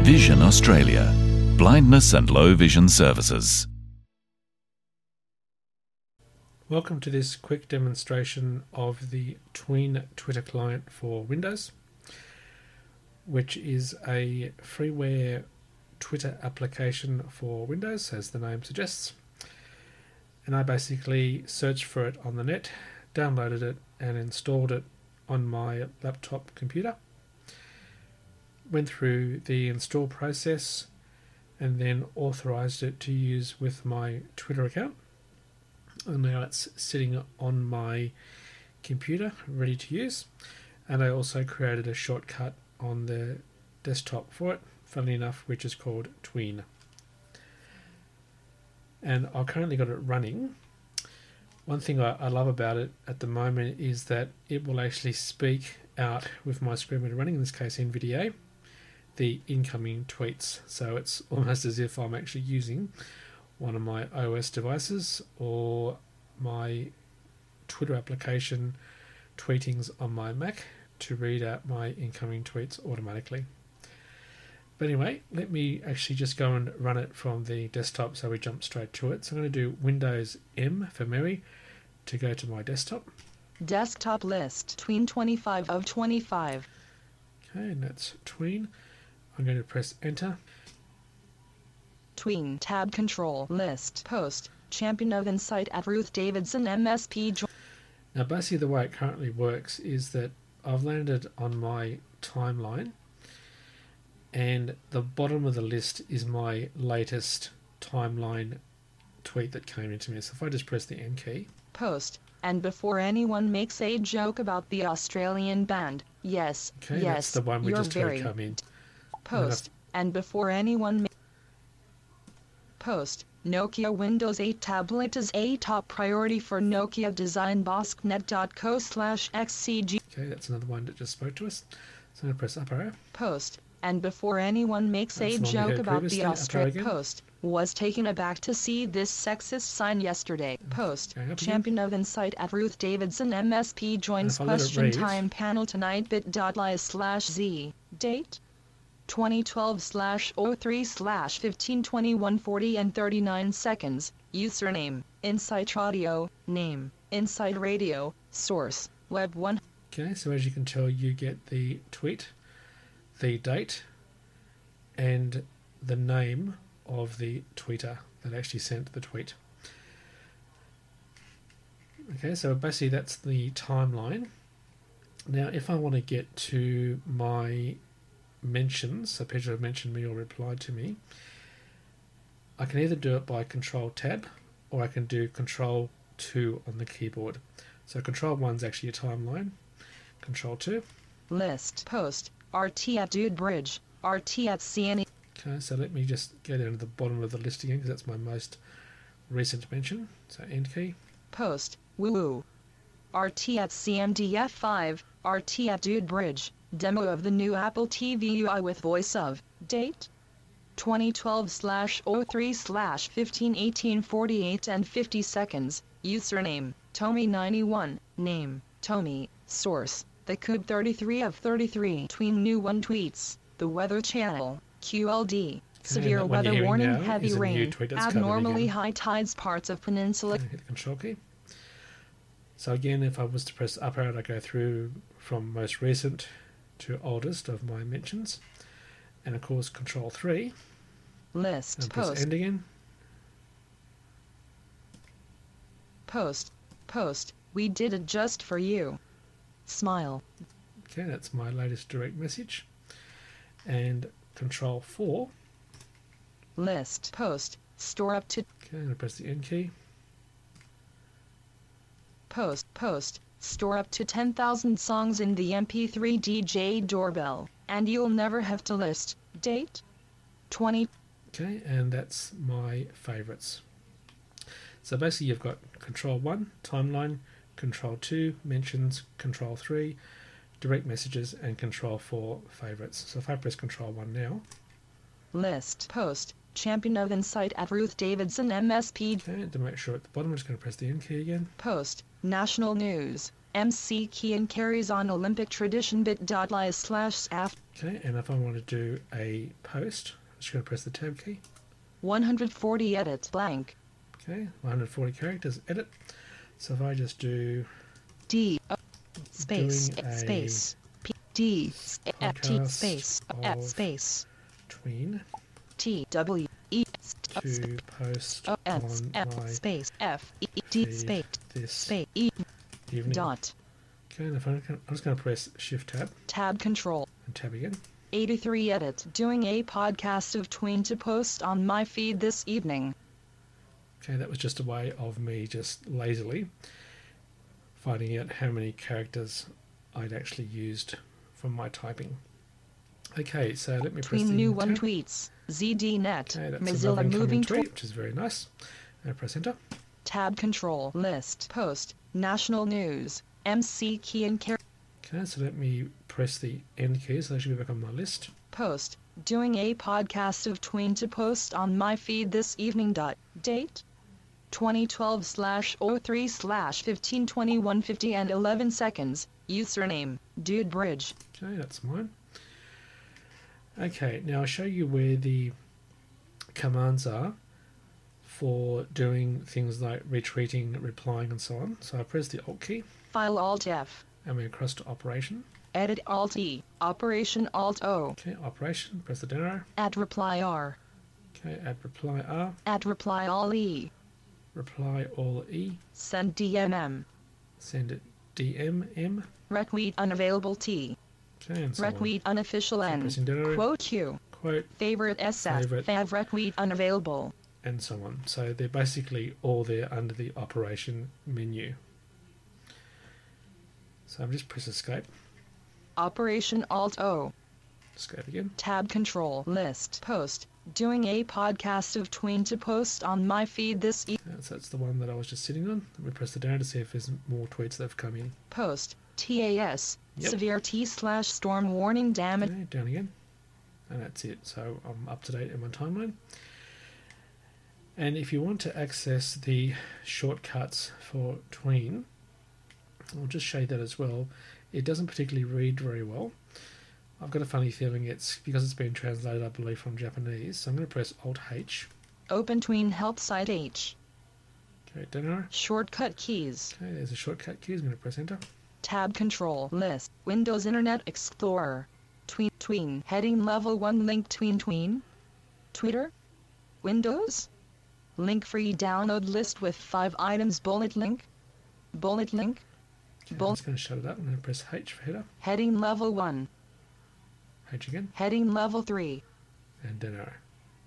Vision Australia, blindness and low vision services. Welcome to this quick demonstration of the Tween Twitter client for Windows, which is a freeware Twitter application for Windows, as the name suggests. And I basically searched for it on the net, downloaded it and installed it on my laptop computer. Went through the install process and then authorized it to use with my Twitter account. And now it's sitting on my computer ready to use. And I also created a shortcut on the desktop for it, funnily enough, which is called Tween. And I've currently got it running. One thing I love about it at the moment is that it will actually speak out with my screen reader running, in this case NVDA, the incoming tweets. So it's almost as if I'm actually using one of my OS devices or my Twitter application tweetings on my Mac to read out my incoming tweets automatically. But anyway, let me actually just go and run it from the desktop so we jump straight to it. So I'm going to do Windows M for Mary to go to my desktop. Desktop list, Tween 25 of 25. Okay, and that's Tween. I'm going to press enter. Tween tab control list post champion of insight at Ruth Davidson MSP. Now basically the way it currently works is that I've landed on my timeline and the bottom of the list is my latest timeline tweet that came into me. So if I just press the N key. Post, and before anyone makes a joke about the Australian band, yes, okay, yes, that's the one we you're just very heard come in. Post, and before anyone Post, Nokia Windows 8 tablet is a top priority for Nokia Design bosknet.co/xcg. Okay, that's another one that just spoke to us. So I'm going to press up arrow. Post, and before anyone makes a joke about the Australian Post, was taken aback to see this sexist sign yesterday. Post, champion of insight at Ruth Davidson MSP joins question time panel tonight bit.ly/z. Date? 2012/03/1521:40 and 39 seconds. Username, Insight Radio. Name, Insight Radio. Source, Web 1. Okay, so as you can tell, you get the tweet, the date, and the name of the tweeter that actually sent the tweet. Okay, so basically that's the timeline. Now, if I want to get to my mentions, so people have mentioned me or replied to me, I can either do it by Control Tab or I can do Control 2 on the keyboard. So Control 1 is actually a timeline. Control 2. List. Post. RT at Dude Bridge. RT at CNE. Okay, so let me just go down to the bottom of the list again because that's my most recent mention. So End key. Post. Woo. RT at CMDF5. RT at Dude Bridge. Demo of the new Apple TV UI with voice of. Date? 2012/03/1518:48 and 50 seconds. Username, Tommy91. Name, Tommy. Source, The Cube 33 of 33. Tween new one tweets. The Weather Channel, QLD. Severe weather warning, heavy rain, abnormally high tides parts of peninsula. Hit the Control key. So again, if I was to press up arrow, I go through from most recent to oldest of my mentions. And of course, Control 3. List. And press Post. End again. Post. Post. We did it just for you. Smile. Okay, that's my latest direct message. And Control 4. List. Post. Store up to. Okay, I'm going to press the End key. Post. Post. Store up to 10,000 songs in the MP3 DJ doorbell, and you'll never have to list. Date? 20. Okay, and that's my favorites. So basically you've got Control 1, Timeline, Control 2, Mentions, Control 3, Direct Messages, and Control 4, Favorites. So if I press Control 1 now. List. Post. Champion of Insight at Ruth Davidson MSP. Okay, to make sure at the bottom I'm just going to press the End key again. Post. National News. MC Kian carries on Olympic tradition bit.ly/staff. Okay, and if I want to do a post, I'm just going to press the tab key. 140 edit blank. Okay, 140 characters, edit. So if I just do D space doing a space P D F T podcast space F of space tween T W E to post O S on F my space F E D feed space this space E evening. dot Okay, and if I'm just going to press Shift Tab tab control. and tab again. 83 edit doing a podcast of tween to post on my feed this evening. Okay, that was just a way of me just lazily finding out how many characters I'd actually used from my typing. Okay, so let me press Tween the new enter. one tweets ZDNet Okay, that's Mozilla another incoming moving tweet, to which is very nice. And press enter. tab control list post national news MC Kian Car Okay, so let me press the end key, so I should be back on my list. post doing a podcast of tween to post on my feed this evening. Date 2012/03/152150 and 11 seconds. Username Dude Bridge. Okay, that's mine. Okay, now I'll show you where the commands are for doing things like retweeting, replying, and so on. So I press the Alt key, File Alt F. and we're across to Operation. Edit Alt E. Operation Alt O. Okay, Operation, press the down arrow. Add Reply R. Okay, add reply R, Add Reply All E. reply all E, Send DMM. send it DMM. Retweet Unavailable T. Okay, and so on. Retweet Unofficial N. pressing down arrow, Quote Q. quote, Favorite SF. Favorite. Fav Retweet Unavailable. and so on. So they're basically all there under the Operation menu. So I'm just press Escape. Operation Alt O. Escape again. Tab Control List Post. Doing a podcast of tween to post on my feed this So that's the one that I was just sitting on. Let me press the down to see if there's more tweets that have come in. post. TAS. Yep. Severe T/storm warning damage. Okay, down again. And that's it. So I'm up to date in my timeline. And if you want to access the shortcuts for tween, I'll just show you that as well. It doesn't particularly read very well. I've got a funny feeling it's because it's been translated, I believe, from Japanese. So I'm going to press Alt H. Open tween help site H. Okay, down arrow. Shortcut keys. Okay, there's a shortcut key. I'm going to press Enter. Tab Control List. Windows Internet Explorer. Tween. Heading Level 1 link tween. Twitter. Windows. Link free download list with 5 items bullet link. Okay, I'm just going to shut it up. I'm going to press H for header. Heading Level 1. H again. Heading Level 3. And down arrow.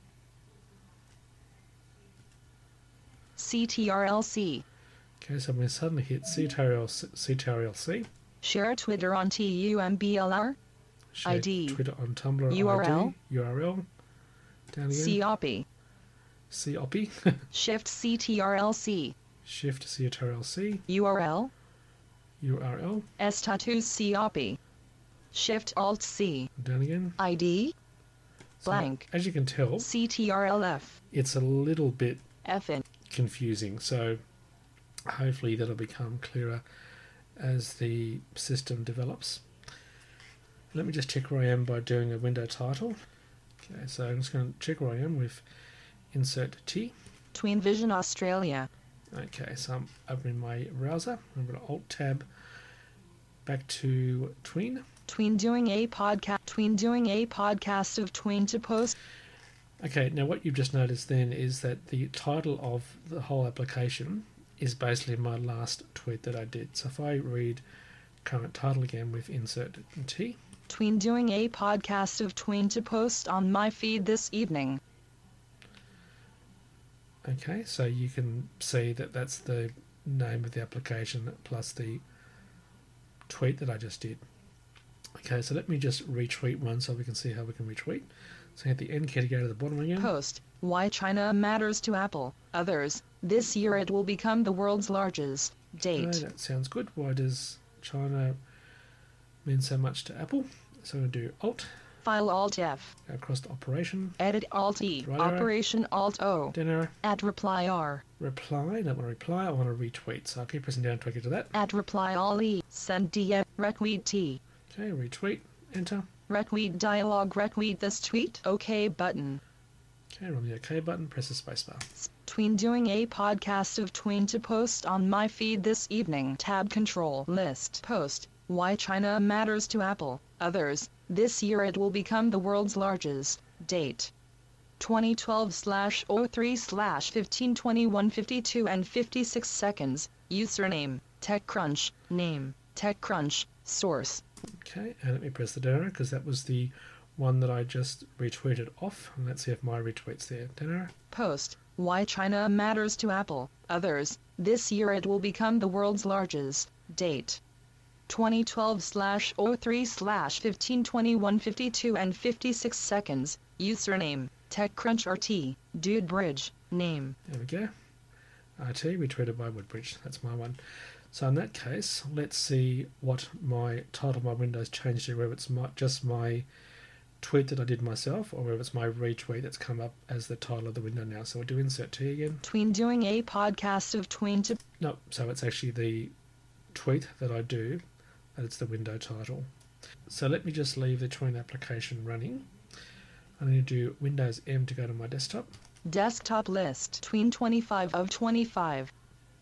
CTRLC. Okay, so I'm going to suddenly hit CTRL-C. Share Twitter on TUMBLR. Share ID. Twitter on Tumblr. URL. ID, URL. Down again. COPY. COPY. Shift CTRLC. Shift CTRL-C. URL. URL. S-Tattoos COPY. Shift Alt C. Down again. ID. So, Blank. as you can tell, CTRLF. it's a little bit FN. confusing. So hopefully that'll become clearer as the system develops. Let me just check where I am by doing a window title. Okay, so I'm just going to check where I am with Insert T. Tween Vision Australia. Okay, so I'm opening my browser. I'm going to Alt Tab back to Tween. Tween doing a podcast of tween to post. Okay, now what you've just noticed then is that the title of the whole application is basically my last tweet that I did. So if I read current title again with Insert T. Tween doing a podcast of tween to post on my feed this evening. Okay, so you can see that that's the name of the application plus the tweet that I just did. Okay, so let me just retweet one so we can see how we can retweet. So hit the end key to go to the bottom again. Post. Why China matters to Apple. Others. This year it will become the world's largest. Date. Okay, that sounds good. Why does China mean so much to Apple? So I'm going to do Alt File Alt-F. Go across to Operation. Edit Alt-E. Right arrow. Operation Alt-O. Down arrow. Add Reply R. Reply. I don't want to reply. I want to retweet. So I'll keep pressing down until I get to that. Add Reply All-E. Send DM. Retweet T. Okay, retweet. Enter. Retweet dialog. Retweet this tweet. OK button. Okay, run the OK button. Press the spacebar. Tween doing a podcast of Tween to post on my feed this evening. Tab Control List. Post. Why China matters to Apple. Others. This year it will become the world's largest. Date. 2012/03/1521:52 and 56 seconds. Username. TechCrunch. Name. TechCrunch. Source. Okay, and let me press the down arrow because that was the one that I just retweeted off. And let's see if my retweet's there. Down arrow. Post. Why China matters to Apple. Others. This year it will become the world's largest. Date. 2012/03/1521:52 and 56 seconds. Username. TechCrunch RT. DudeBridge. Name. There we go. RT, retweeted by Woodbridge. That's my one. So in that case, let's see what my title of my Windows changed to, whether it's just my tweet that I did myself or whether it's my retweet that's come up as the title of the window now. So we'll do Insert T again. Tween doing a podcast of Tween to... No, so it's actually the tweet that I do, and it's the window title. So let me just leave the Tween application running. I'm going to do Windows M to go to my desktop. Desktop list. Tween 25 of 25.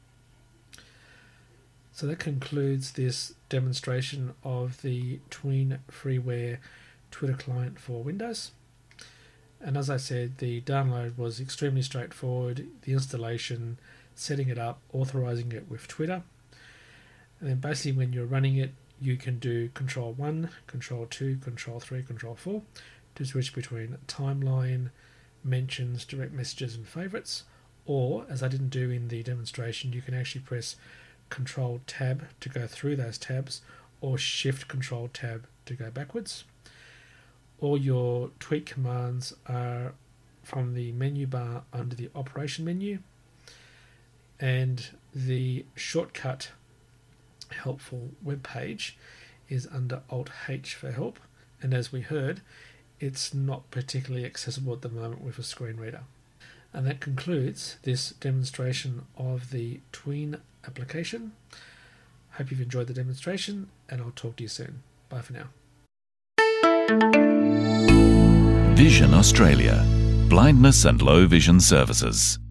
So that concludes this demonstration of the Tween freeware Twitter client for Windows. And as I said, the download was extremely straightforward. The installation, setting it up, authorizing it with Twitter. And then basically when you're running it, you can do Control 1, Control 2, Control 3, Control 4 to switch between timeline, mentions, direct messages and favorites. Or, as I didn't do in the demonstration, you can actually press Control Tab to go through those tabs or Shift Control Tab to go backwards. All your tweet commands are from the menu bar under the operation menu, and the shortcut helpful web page is under Alt H for help, and as we heard, it's not particularly accessible at the moment with a screen reader. And that concludes this demonstration of the Tween application. Hope you've enjoyed the demonstration, and I'll talk to you soon. Bye for now. Vision Australia. Blindness and low vision services.